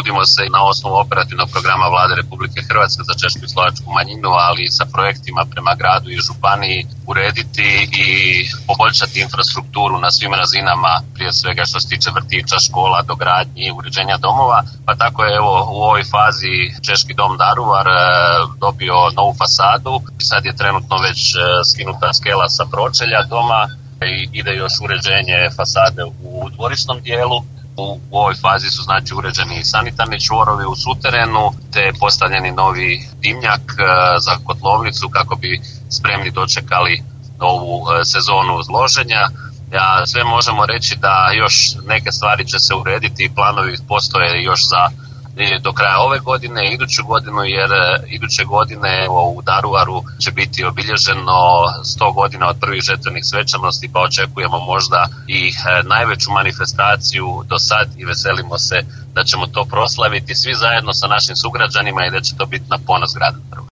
trudimo se na osnovu operativnog programa Vlade Republike Hrvatske za češku i slovačku manjinu, ali i sa projektima prema gradu i županiji urediti i poboljšati infrastrukturu na svim razinama, prije svega što se tiče vrtića, škola, dogradnji i uređenja domova. Pa tako je evo u ovoj fazi Češki dom Daruvar dobio novu fasadu. Sad je trenutno već skinuta skela sa pročelja doma i ide još uređenje fasade u dvorišnom dijelu. U ovoj fazi su znači uređeni sanitarni čvorovi u suterenu te postavljeni novi dimnjak za kotlovnicu kako bi spremni dočekali ovu sezonu loženja. Sve možemo reći da još neke stvari će se urediti i planovi postoje još do kraja ove godine i iduću godinu, jer iduće godine u Daruvaru će biti obilježeno 100 godina od prvih žetvenih svečanosti, pa očekujemo možda i najveću manifestaciju do sad i veselimo se da ćemo to proslaviti svi zajedno sa našim sugrađanima i da će to biti na ponos grada.